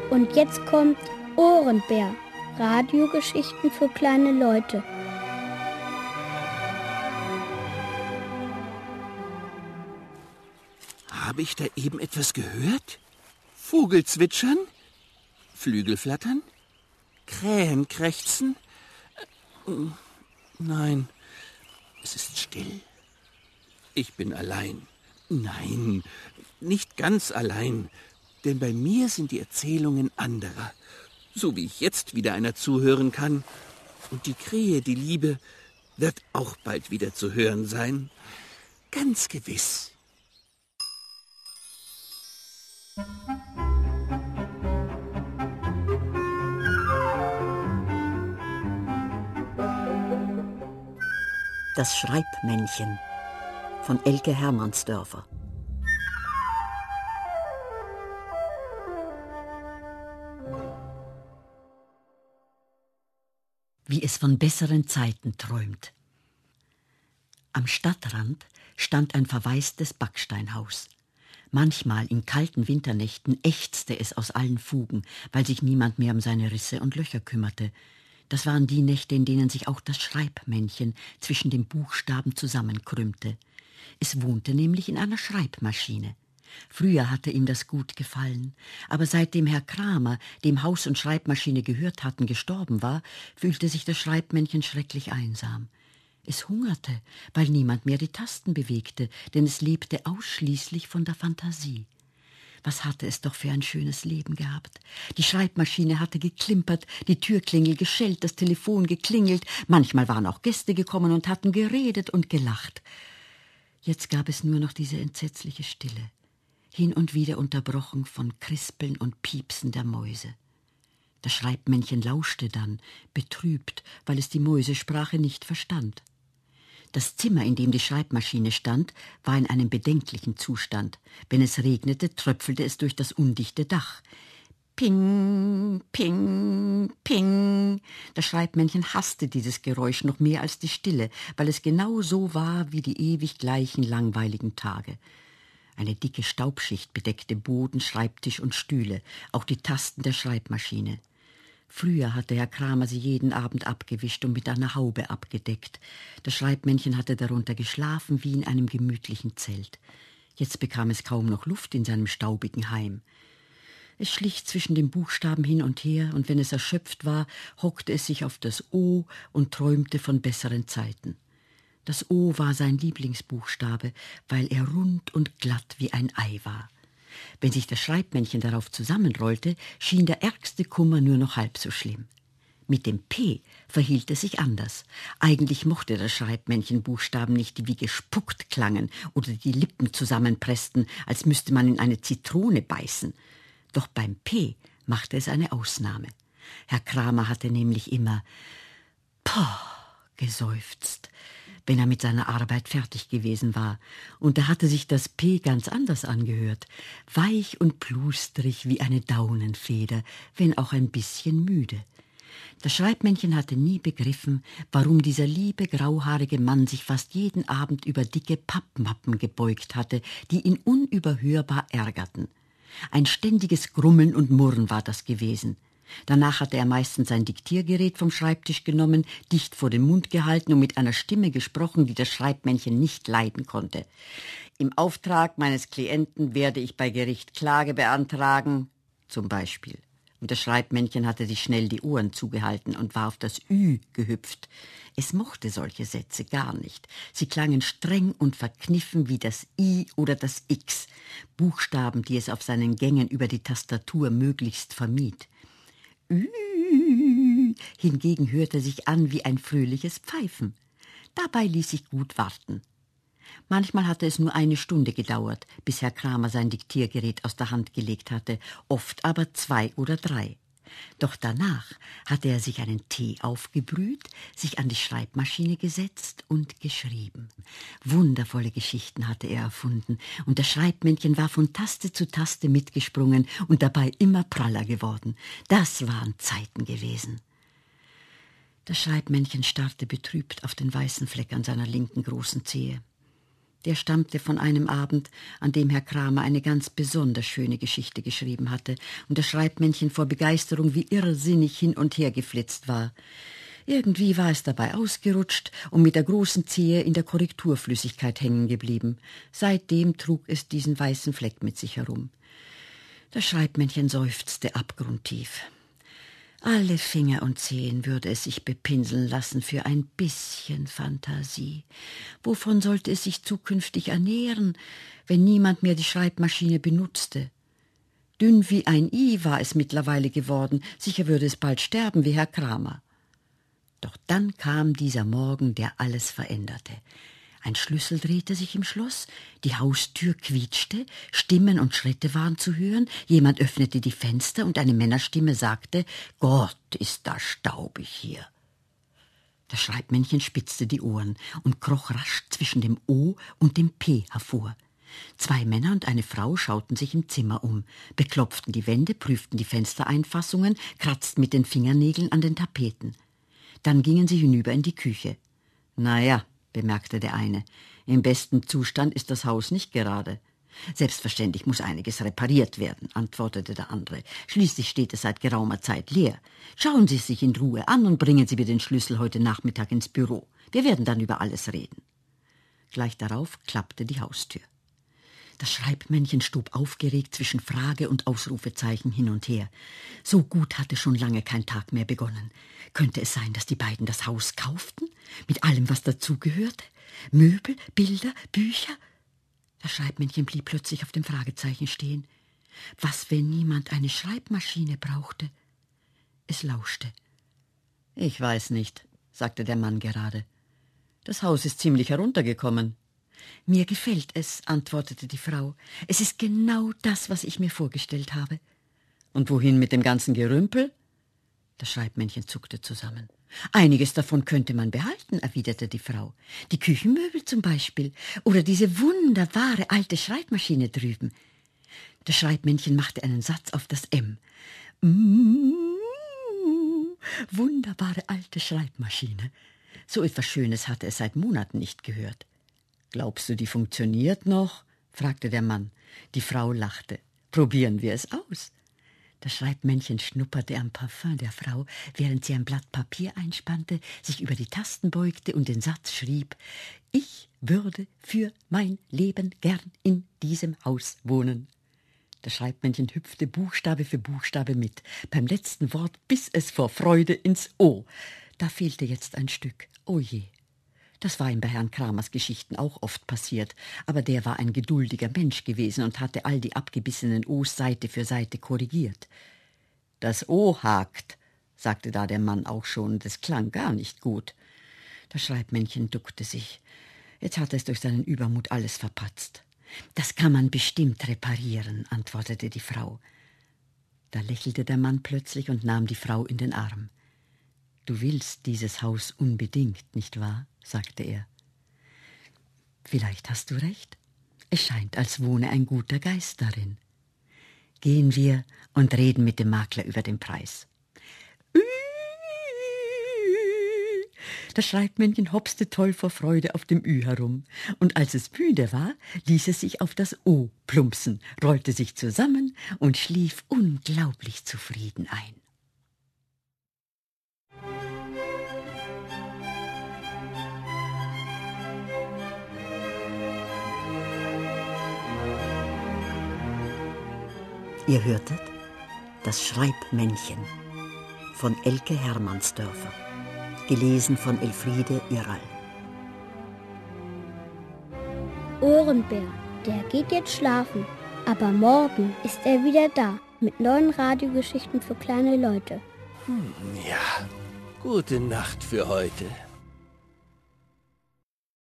Und jetzt kommt Ohrenbär. Radiogeschichten für kleine Leute. Habe ich da eben etwas gehört? Vogelzwitschern? Flügel flattern? Krähen krächzen? Nein, es ist still. Ich bin allein. Nein, nicht ganz allein, denn bei mir sind die Erzählungen anderer, so wie ich jetzt wieder einer zuhören kann. Und die Krähe, die Liebe, wird auch bald wieder zu hören sein. Ganz gewiss. Das Schreibmännchen von Elke Hermannsdörfer. Wie es von besseren Zeiten träumt. Am Stadtrand stand ein verwaistes Backsteinhaus. Manchmal in kalten Winternächten ächzte es aus allen Fugen, weil sich niemand mehr um seine Risse und Löcher kümmerte. Das waren die Nächte, in denen sich auch das Schreibmännchen zwischen den Buchstaben zusammenkrümmte. Es wohnte nämlich in einer Schreibmaschine. Früher hatte ihm das gut gefallen, aber seitdem Herr Kramer, dem Haus und Schreibmaschine gehört hatten, gestorben war, fühlte sich das Schreibmännchen schrecklich einsam. Es hungerte, weil niemand mehr die Tasten bewegte, denn es lebte ausschließlich von der Fantasie. Was hatte es doch für ein schönes Leben gehabt. Die Schreibmaschine hatte geklimpert, die Türklingel geschellt, das Telefon geklingelt, manchmal waren auch Gäste gekommen und hatten geredet und gelacht. Jetzt gab es nur noch diese entsetzliche Stille, hin und wieder unterbrochen von Krispeln und Piepsen der Mäuse. Das Schreibmännchen lauschte dann, betrübt, weil es die Mäusesprache nicht verstand. Das Zimmer, in dem die Schreibmaschine stand, war in einem bedenklichen Zustand. Wenn es regnete, tröpfelte es durch das undichte Dach. Ping, ping, ping. Das Schreibmännchen hasste dieses Geräusch noch mehr als die Stille, weil es genau so war wie die ewig gleichen langweiligen Tage. Eine dicke Staubschicht bedeckte Boden, Schreibtisch und Stühle, auch die Tasten der Schreibmaschine. Früher hatte Herr Kramer sie jeden Abend abgewischt und mit einer Haube abgedeckt. Das Schreibmännchen hatte darunter geschlafen wie in einem gemütlichen Zelt. Jetzt bekam es kaum noch Luft in seinem staubigen Heim. Es schlich zwischen den Buchstaben hin und her, und wenn es erschöpft war, hockte es sich auf das O und träumte von besseren Zeiten. Das O war sein Lieblingsbuchstabe, weil er rund und glatt wie ein Ei war. Wenn sich das Schreibmännchen darauf zusammenrollte, schien der ärgste Kummer nur noch halb so schlimm. Mit dem P verhielt es sich anders. Eigentlich mochte das Schreibmännchen Buchstaben nicht, die wie gespuckt klangen oder die Lippen zusammenpressten, als müsste man in eine Zitrone beißen. Doch beim P machte es eine Ausnahme. Herr Kramer hatte nämlich immer "Poh" geseufzt, wenn er mit seiner Arbeit fertig gewesen war. Und da hatte sich das P ganz anders angehört, weich und plustrig wie eine Daunenfeder, wenn auch ein bisschen müde. Das Schreibmännchen hatte nie begriffen, warum dieser liebe, grauhaarige Mann sich fast jeden Abend über dicke Pappmappen gebeugt hatte, die ihn unüberhörbar ärgerten. Ein ständiges Grummeln und Murren war das gewesen. Danach hatte er meistens sein Diktiergerät vom Schreibtisch genommen, dicht vor den Mund gehalten und mit einer Stimme gesprochen, die das Schreibmännchen nicht leiden konnte. Im Auftrag meines Klienten werde ich bei Gericht Klage beantragen, zum Beispiel. Und das Schreibmännchen hatte sich schnell die Ohren zugehalten und war auf das Ü gehüpft. Es mochte solche Sätze gar nicht. Sie klangen streng und verkniffen wie das I oder das X, Buchstaben, die es auf seinen Gängen über die Tastatur möglichst vermied. Ü hingegen hörte sich an wie ein fröhliches Pfeifen. Dabei ließ sich gut warten. Manchmal hatte es nur eine Stunde gedauert, bis Herr Kramer sein Diktiergerät aus der Hand gelegt hatte, oft aber 2 oder 3. Doch danach hatte er sich einen Tee aufgebrüht, sich an die Schreibmaschine gesetzt und geschrieben. Wundervolle Geschichten hatte er erfunden, und das Schreibmännchen war von Taste zu Taste mitgesprungen und dabei immer praller geworden. Das waren Zeiten gewesen. Das Schreibmännchen starrte betrübt auf den weißen Fleck an seiner linken großen Zehe. Der stammte von einem Abend, an dem Herr Kramer eine ganz besonders schöne Geschichte geschrieben hatte und das Schreibmännchen vor Begeisterung wie irrsinnig hin und her geflitzt war. Irgendwie war es dabei ausgerutscht und mit der großen Zehe in der Korrekturflüssigkeit hängen geblieben. Seitdem trug es diesen weißen Fleck mit sich herum. Das Schreibmännchen seufzte abgrundtief. Alle Finger und Zehen würde es sich bepinseln lassen für ein bisschen Fantasie. Wovon sollte es sich zukünftig ernähren, wenn niemand mehr die Schreibmaschine benutzte? Dünn wie ein I war es mittlerweile geworden, sicher würde es bald sterben wie Herr Kramer. Doch dann kam dieser Morgen, der alles veränderte. Ein Schlüssel drehte sich im Schloss, die Haustür quietschte, Stimmen und Schritte waren zu hören, jemand öffnete die Fenster und eine Männerstimme sagte, »Gott, ist das staubig hier!« Das Schreibmännchen spitzte die Ohren und kroch rasch zwischen dem O und dem P hervor. 2 Männer und eine Frau schauten sich im Zimmer um, beklopften die Wände, prüften die Fenstereinfassungen, kratzten mit den Fingernägeln an den Tapeten. Dann gingen sie hinüber in die Küche. »Na ja«, bemerkte der eine, »im besten Zustand ist das Haus nicht gerade.« »Selbstverständlich muss einiges repariert werden«, antwortete der andere. »Schließlich steht es seit geraumer Zeit leer. Schauen Sie es sich in Ruhe an und bringen Sie mir den Schlüssel heute Nachmittag ins Büro. Wir werden dann über alles reden.« Gleich darauf klappte die Haustür. Das Schreibmännchen stob aufgeregt zwischen Frage- und Ausrufezeichen hin und her. So gut hatte schon lange kein Tag mehr begonnen. Könnte es sein, dass die beiden das Haus kauften? Mit allem, was dazugehörte? Möbel, Bilder, Bücher? Das Schreibmännchen blieb plötzlich auf dem Fragezeichen stehen. Was, wenn niemand eine Schreibmaschine brauchte? Es lauschte. »Ich weiß nicht«, sagte der Mann gerade. »Das Haus ist ziemlich heruntergekommen.« »Mir gefällt es«, antwortete die Frau. »Es ist genau das, was ich mir vorgestellt habe.« »Und wohin mit dem ganzen Gerümpel?« Das Schreibmännchen zuckte zusammen. »Einiges davon könnte man behalten«, erwiderte die Frau. »Die Küchenmöbel zum Beispiel. Oder diese wunderbare alte Schreibmaschine drüben.« Das Schreibmännchen machte einen Satz auf das M. Wunderbare alte Schreibmaschine. So etwas Schönes hatte es seit Monaten nicht gehört. »Glaubst du, die funktioniert noch?« fragte der Mann. Die Frau lachte. »Probieren wir es aus.« Das Schreibmännchen schnupperte am Parfüm der Frau, während sie ein Blatt Papier einspannte, sich über die Tasten beugte und den Satz schrieb, »Ich würde für mein Leben gern in diesem Haus wohnen.« Das Schreibmännchen hüpfte Buchstabe für Buchstabe mit. Beim letzten Wort biss es vor Freude ins O. Da fehlte jetzt ein Stück. Oh je. Das war ihm bei Herrn Kramers Geschichten auch oft passiert, aber der war ein geduldiger Mensch gewesen und hatte all die abgebissenen O's Seite für Seite korrigiert. »Das O hakt«, sagte da der Mann auch schon, das klang gar nicht gut. Das Schreibmännchen duckte sich. Jetzt hatte es durch seinen Übermut alles verpatzt. »Das kann man bestimmt reparieren«, antwortete die Frau. Da lächelte der Mann plötzlich und nahm die Frau in den Arm. »Du willst dieses Haus unbedingt, nicht wahr?« sagte er. »Vielleicht hast du recht. Es scheint, als wohne ein guter Geist darin. Gehen wir und reden mit dem Makler über den Preis.« Das Schreibmännchen hopste toll vor Freude auf dem Ü herum, und als es müde war, ließ es sich auf das O plumpsen, rollte sich zusammen und schlief unglaublich zufrieden ein. Ihr hörtet »Das Schreibmännchen« von Elke Hermannsdörfer, gelesen von Elfriede Irral. Ohrenbär, der geht jetzt schlafen, aber morgen ist er wieder da mit neuen Radiogeschichten für kleine Leute. Ja, gute Nacht für heute.